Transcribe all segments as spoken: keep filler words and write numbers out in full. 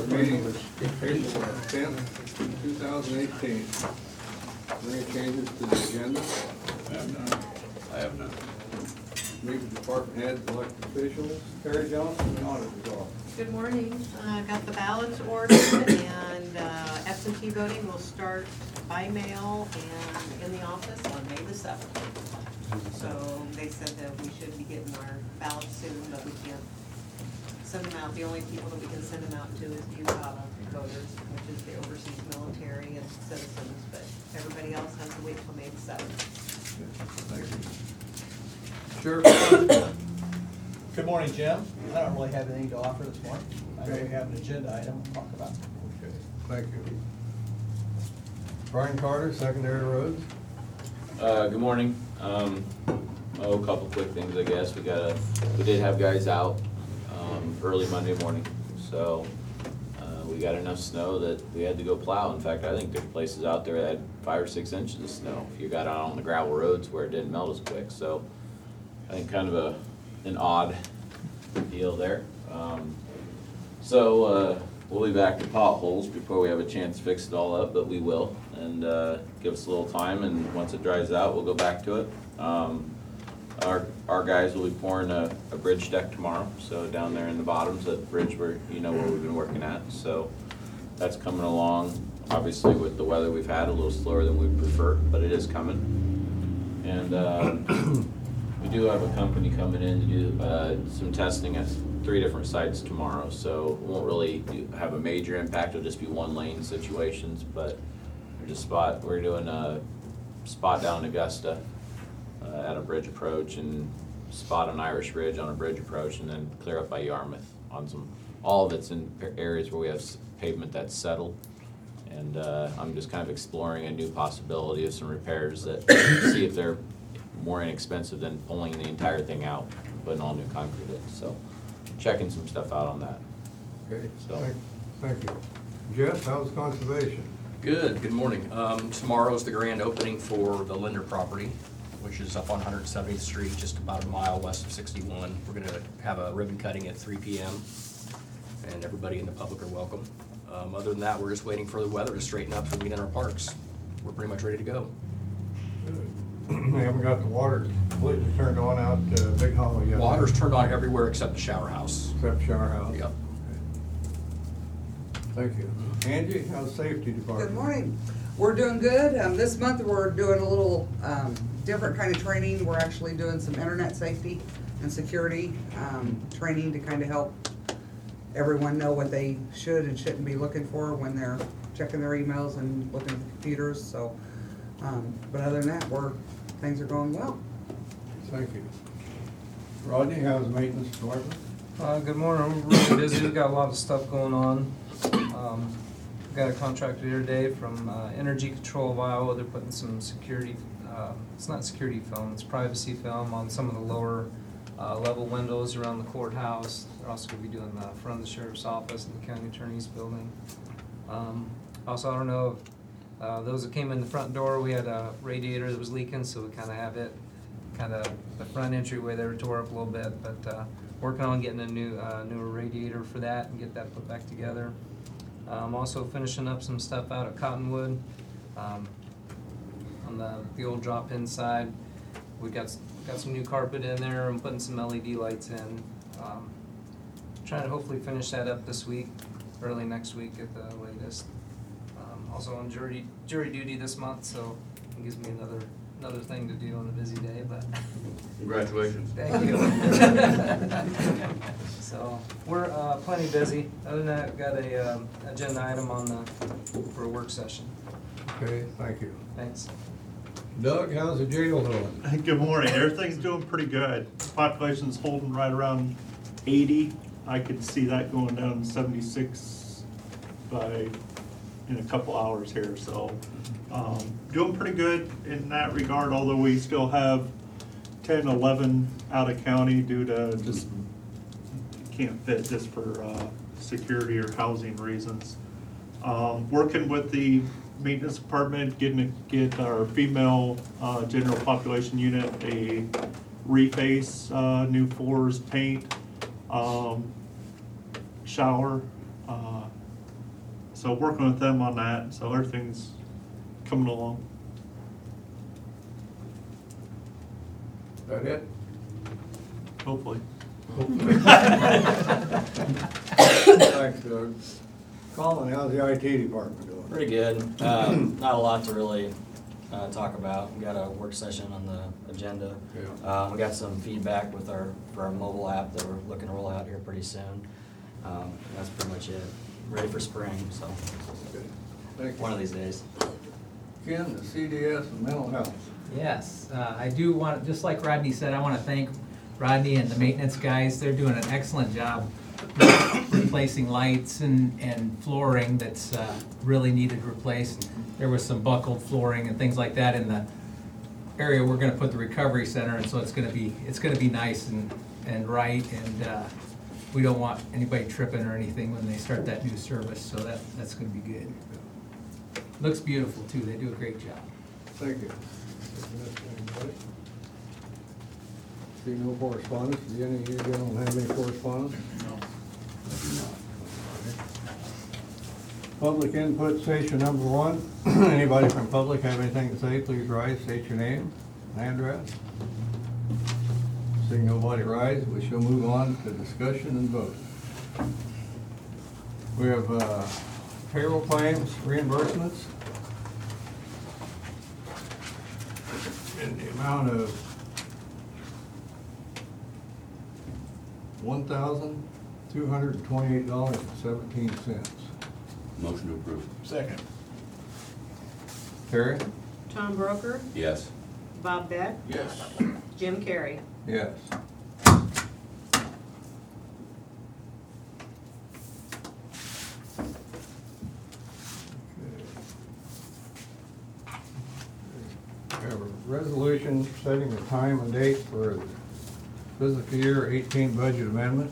Board meeting, April tenth, two thousand eighteen. Any changes to the agenda? I have none. I have none. Meet with department heads, elected officials. Terry Johnson, auditor's office. Good morning. Uh, got the ballots ordered, and uh, absentee voting will start by mail and in the office on May the seventh. So they said that we should be getting our ballots soon, but we can't send them out. The only people that we can send them out to is the Utah voters, which is the overseas military and citizens, but everybody else has to wait till May the seventh. Thank you. Sheriff. Good morning, Jim. I don't really have anything to offer this morning. I know we have an agenda item we'll talk about. Okay, thank you. Brian Carter, Secondary Roads. Uh, good morning. Um, oh, a couple quick things, I guess. We got a, we did have guys out, um, early Monday morning, so, uh, we got enough snow that we had to go plow. In fact, I think there's places out there that had five or six inches of snow if you got out on the gravel roads where it didn't melt as quick, so I think kind of a, an odd deal there. Um, so, uh, we'll be back to potholes before we have a chance to fix it all up, but we will. And uh, give us a little time, and once it dries out, we'll go back to it. Um, our our guys will be pouring a, a bridge deck tomorrow, so down there in the bottoms, that bridge where you know where we've been working at. So that's coming along. Obviously, with the weather we've had, a little slower than we prefer, but it is coming. And uh, we do have a company coming in to do uh, some testing at three different sites tomorrow, so it won't really do, have a major impact. It'll just be one lane situations, but we're just spot. We're doing a spot down in Augusta uh, at a bridge approach, and spot on Irish Ridge on a bridge approach, and then clear up by Yarmouth on some. All of it's in areas where we have pavement that's settled, and uh, I'm just kind of exploring a new possibility of some repairs that see if they're more inexpensive than pulling the entire thing out and putting all new concrete in. So, checking some stuff out on that. Okay, So. thank, thank you. Jeff, how's conservation? Good, good morning. Um, tomorrow's the grand opening for the Linder property, which is up on one hundred seventieth Street, just about a mile west of sixty-one. We're gonna have a ribbon cutting at three P M and everybody in the public are welcome. Um, other than that, we're just waiting for the weather to straighten up so we can enter our parks. We're pretty much ready to go. We haven't got the water completely turned on out uh, Big Hollow yet. Water's turned on everywhere except the shower house. Except shower house. Yep. Thank you. Angie, how's safety department? Good morning. We're doing good. Um, this month we're doing a little, um, different kind of training. We're actually doing some internet safety and security, um, training to kind of help everyone know what they should and shouldn't be looking for when they're checking their emails and looking at the computers, so, um, but other than that, we're, things are going well. Thank you. Rodney, how's maintenance department? Uh, good morning. We're really busy. We've got a lot of stuff going on. Um, we've got a contractor here today from uh, Energy Control of Iowa. They're putting some security, uh, it's not security film, it's privacy film on some of the lower uh, level windows around the courthouse. They're also going to be doing the front of the sheriff's office and the county attorney's building. Um, also, I don't know if uh, those that came in the front door, we had a radiator that was leaking, so we kind of have it, kind of the front entryway there tore up a little bit, but uh, working on getting a new uh, newer radiator for that and get that put back together. Um, also finishing up some stuff out at Cottonwood um, on the, the old drop-in side. We got got some new carpet in there and putting some L E D lights in. Um, trying to hopefully finish that up this week, early next week at the latest. Um, also on jury jury duty this month, so it gives me another another thing to do on a busy day. But Congratulations. thank you. So we're uh, plenty busy. Other than that, got a um, agenda item on the for a work session. Okay, thank you. Thanks. Doug, how's the jail doing? Good morning. Everything's doing pretty good. Population's holding right around eighty. I could see that going down to seventy-six by in a couple hours here. So um, doing pretty good in that regard, although we still have ten, eleven out of county due to just can't fit just for uh, security or housing reasons. Um, working with the maintenance department, getting get our female uh, general population unit a reface, uh, new floors, paint, um, shower, uh, so working with them on that, so everything's coming along. That it? Hopefully. Thanks, Doug. Colin, how's the I T department doing? Pretty good. Um, Not a lot to really uh, talk about. We got a work session on the agenda. Yeah. Uh, We got some feedback with our, for our mobile app that we're looking to roll out here pretty soon. Um, That's pretty much it. Ready for spring, so Good. Thank one you. of these days. Ken, the C D S and mental health. Yes, uh, I do want, just like Rodney said, I want to thank Rodney and the maintenance guys. They're doing an excellent job replacing lights and, and flooring that's uh, really needed replaced. There was some buckled flooring and things like that in the area we're gonna put the recovery center, and so it's gonna be, it's gonna be nice and, and right, and uh, we don't want anybody tripping or anything when they start that new service, so that, that's gonna be good. Looks beautiful too, they do a great job. Thank you. See no correspondence, do any of you gentlemen have any correspondence? No. Public input station number one. Anybody from public have anything to say, please rise, state your name, and address. Seeing nobody rise, we shall move on to discussion and vote. We have uh, payroll claims, reimbursements in the amount of one thousand two hundred twenty-eight dollars and seventeen cents. Motion to approve. Second. Terry? Tom Broker, Yes. Bob Beck, Yes. Jim Carrey. Yes. We have a resolution setting the time and date for the fiscal year eighteen budget amendment.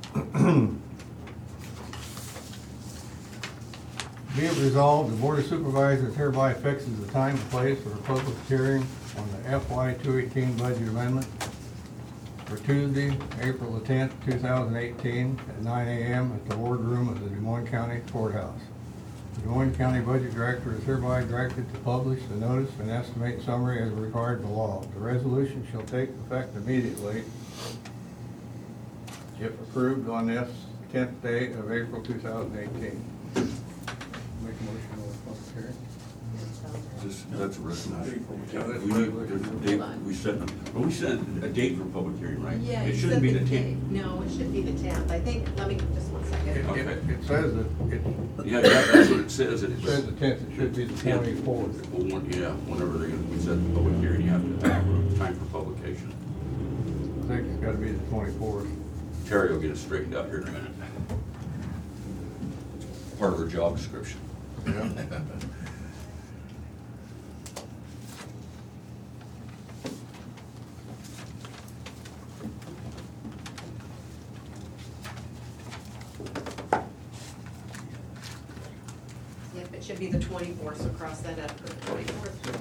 Be it resolved, the Board of Supervisors hereby fixes the time and place for a public hearing on the F Y two eighteen budget amendment for Tuesday, April the tenth, two thousand eighteen, at nine A M at the Ward Room of the Des Moines County Courthouse. The Des Moines County Budget Director is hereby directed to publish the notice and estimate summary as required by law. The resolution shall take effect immediately if approved on this tenth day of April two thousand eighteen. Make a motion on the public hearing. This- That's a resolution. Yeah, that's We need, resolution. there's a date, we set, well, we set a date for public hearing, right? Yeah, It you shouldn't said be the date. tenth. No, it should be the tenth. I think, let me, just one It, second. it, it says that, it Yeah, that- that's what it says. It it says the tenth, it should be the tenth. twenty-fourth. Well, one- yeah, whenever they're gonna, we set the public hearing, you have to have a time for publication. I think it's gotta be the twenty-fourth. Terry will get it straightened out here in a minute. Part of her job description. Yeah. Yep, it should be the twenty-fourth, so cross that up for the twenty-fourth.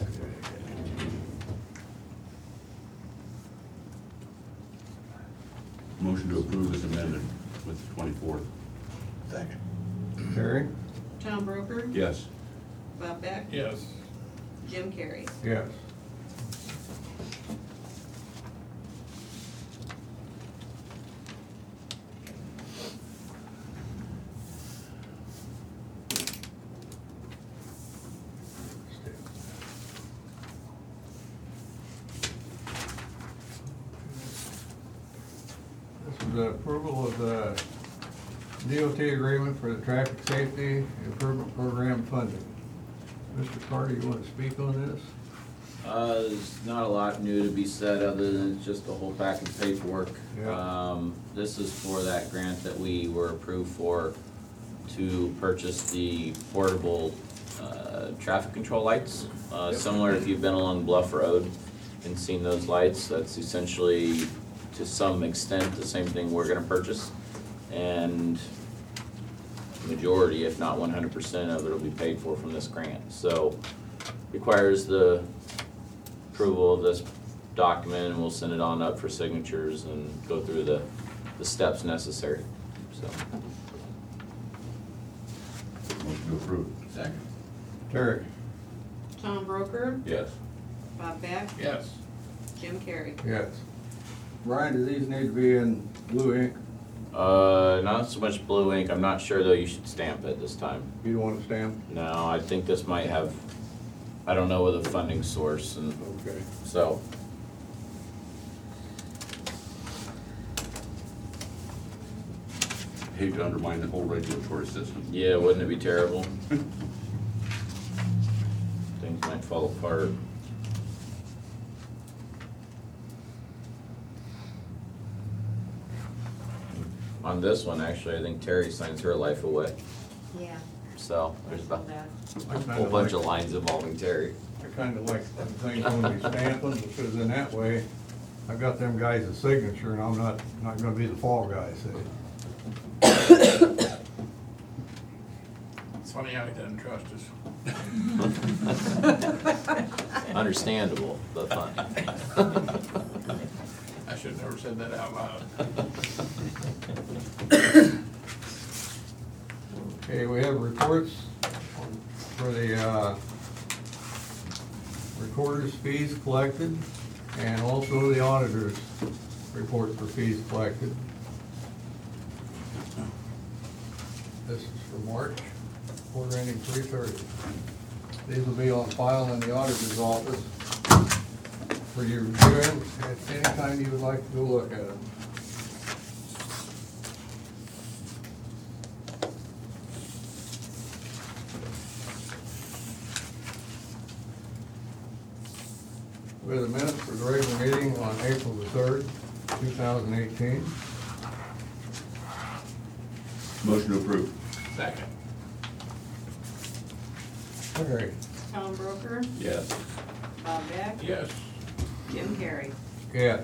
Motion to approve is amended with the twenty-fourth. Second. Terry? Tom Broker, Yes. Bob Beck, Yes. Jim Carrey. Yes. This is the approval of the D O T agreement for the traffic safety improvement program funding. Mister Carter, you want to speak on this? Uh, there's not a lot new to be said, other than it's just a whole pack of paperwork. Yeah. Um, this is for that grant that we were approved for to purchase the portable, uh, traffic control lights. Uh, Yep. similar if you've been along Bluff Road and seen those lights, that's essentially, to some extent, the same thing we're gonna purchase. And majority, if not one hundred percent of it will be paid for from this grant. So requires the approval of this document, and we'll send it on up for signatures and go through the, the steps necessary, so. to approve. Second. Terry? Tom Broker, Yes. Bob Beck, Yes. Jim Carrey. Yes. Brian, do these need to be in blue ink? Uh, not so much blue ink, I'm not sure though, you should stamp it this time. You don't want to stamp? No, I think this might have, I don't know with the funding source and Okay. so. Hate to undermine the whole regulatory system. Yeah, wouldn't it be terrible? Things might fall apart. On this one, actually, I think Terry signs her life away, Yeah. so there's All about that. I a kinda whole bunch like- of lines involving Terry. I kinda like them things when we stamp them, because in that way, I've got them guys' signature, and I'm not, not gonna be the fall guy, see? It's funny how he doesn't trust us. Understandable, but funny. I should have never said that out loud. Okay, we have reports for the, uh, recorder's fees collected, and also the auditor's report for fees collected. This is for March, quarter ending three thirty. These will be on file in the auditor's office for your review at any time you would like to go look at them. We have the minutes for the regular meeting on April the third, two thousand eighteen. Motion to approve. Second. Terry? Tom Broker, Yes. Bob Beck, Yes. Jim Carrey. Yes.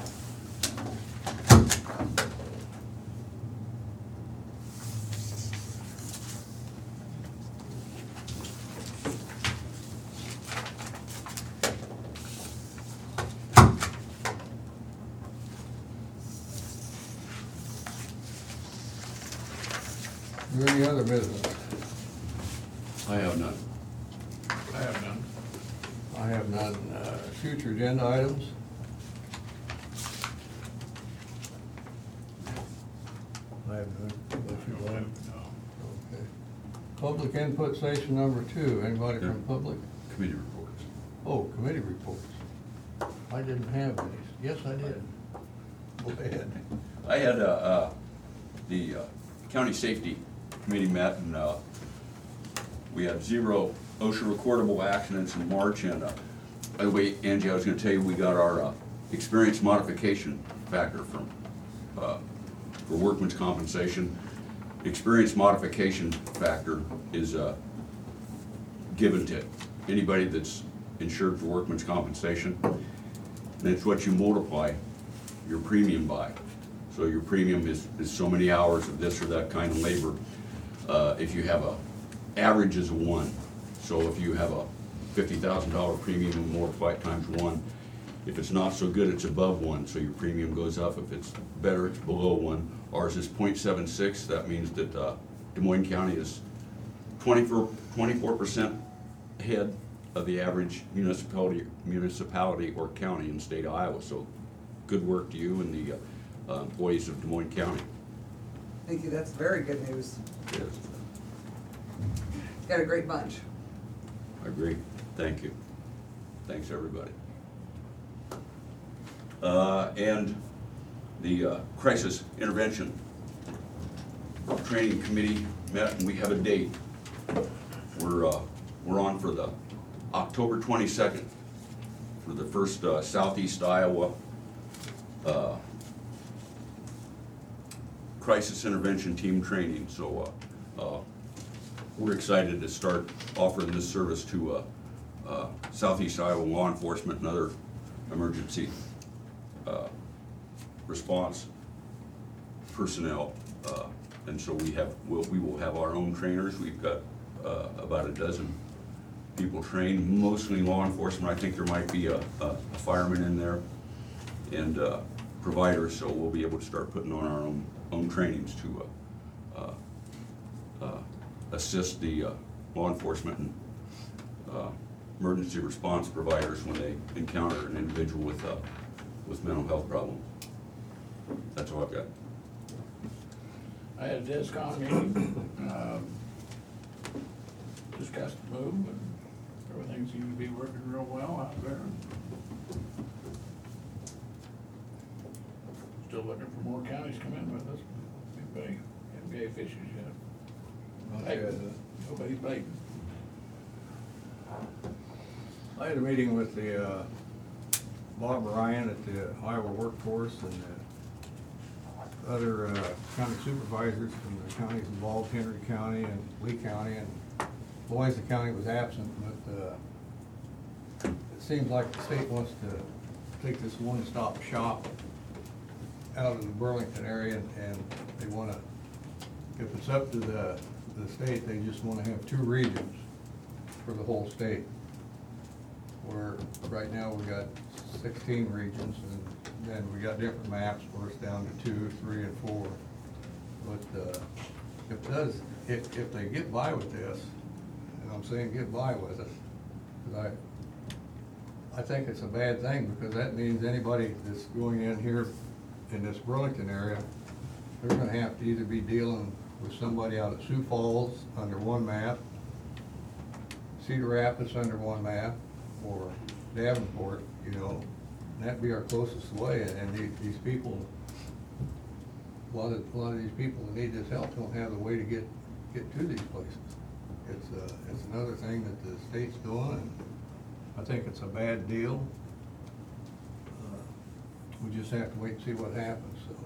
Is there any other business? I have none. I have none. I have none. Uh, Future agenda items? I have none. Unless you want. Okay. Public input station number two. Anybody from public? Committee reports. Oh, committee reports. I didn't have any. Yes, I did. Go ahead. I had, uh, uh, the uh, County Safety Committee met, and, uh, we had zero OSHA recordable accidents in March, and, uh, by the way, Angie, I was gonna tell you, we got our, uh, experience modification factor from, uh, for workman's compensation. Experience modification factor is, uh, given to anybody that's insured for workman's compensation. And it's what you multiply your premium by. So your premium is, is so many hours of this or that kind of labor. Uh, if you have a, average is a one. So if you have a fifty thousand dollar premium and multiply it times one, if it's not so good, it's above one, so your premium goes up. If it's better, it's below one. Ours is point seven six, that means that, uh, Des Moines County is twenty-four, twenty-four percent ahead of the average municipality, municipality or county in the state of Iowa. So good work to you and the, uh, employees of Des Moines County. Thank you, that's very good news. Yes, Got a great bunch. I agree. Thank you. Thanks, everybody. Uh, and the, uh, Crisis Intervention Training Committee met, and we have a date. We're, uh, we're on for the October twenty-second for the first, uh, Southeast Iowa, uh, Crisis Intervention Team Training, so, uh, uh, we're excited to start offering this service to, uh, uh, Southeast Iowa law enforcement and other emergency, uh, response personnel. Uh, and so we have, we'll, we will have our own trainers. We've got, uh, about a dozen people trained, mostly law enforcement. I think there might be a, a fireman in there and, uh, providers, so we'll be able to start putting on our own, own trainings to, uh, uh, uh, assist the uh, law enforcement and uh, emergency response providers when they encounter an individual with, uh, with mental health problems. That's all I've got. I had a DISCON meeting, um, discussed the move, and everything seems to be working real well out there. Still looking for more counties to come in with us. Anybody, haven't gave issues yet. Hey, nobody's biting. I had a meeting with the, uh, Bob Ryan at the Iowa Workforce and the other, uh, county supervisors from the counties involved, Henry County and Lee County, and Boise County was absent, but, uh, it seems like the state wants to take this one-stop shop out of the Burlington area, and they wanna, if it's up to the, the state, they just wanna have two regions for the whole state. Where right now we got sixteen regions, and then we got different maps where it's down to two, three, and four. But, uh, if it does, if, if they get by with this, and I'm saying get by with it, cause I, I think it's a bad thing, because that means anybody that's going in here in this Burlington area, they're gonna have to either be dealing with somebody out at Sioux Falls under one map, Cedar Rapids under one map, or Davenport, you know, and that'd be our closest way, and these, these people, a lot of, a lot of these people that need this help don't have a way to get, get to these places. It's, uh, it's another thing that the state's doing, and I think it's a bad deal. Uh, We just have to wait and see what happens, so.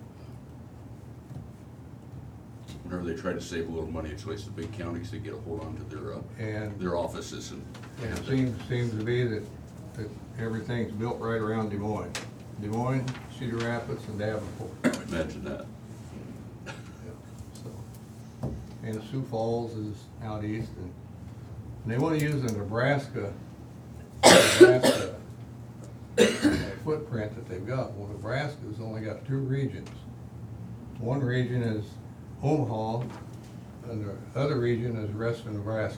Whenever they try to save a little money, it's always the big counties that get a hold on to their, uh, And- their offices and. And it seems, seems to be that, that everything's built right around Des Moines. Des Moines, Cedar Rapids, and Davenport. Imagine that. Yeah, so. And Sioux Falls is out east, and, and they wanna use the Nebraska, Nebraska footprint that they've got. Well, Nebraska's only got two regions. One region is Omaha, and the other region is the rest of Nebraska.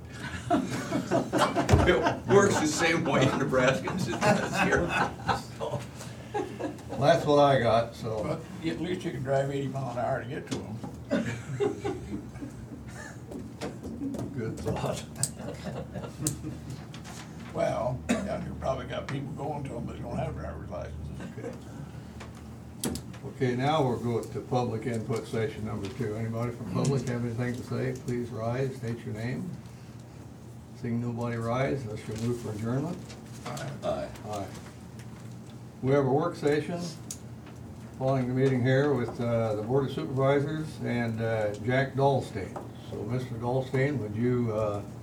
It works the same way in Nebraska as it does here. So, Well, that's what I got, so. But at least you can drive eighty mile an hour to get to them. Good thought. Well, down here probably got people going to them, but they don't have driver's licenses. Okay, now we're going to public input session number two. Anybody from public have anything to say? Please rise, state your name. Seeing nobody rise, let's go move for adjournment. Aye. Aye. We have a work session following the meeting here with uh, the Board of Supervisors and uh, Jack Dahlstein. So Mister Dahlstein, would you uh,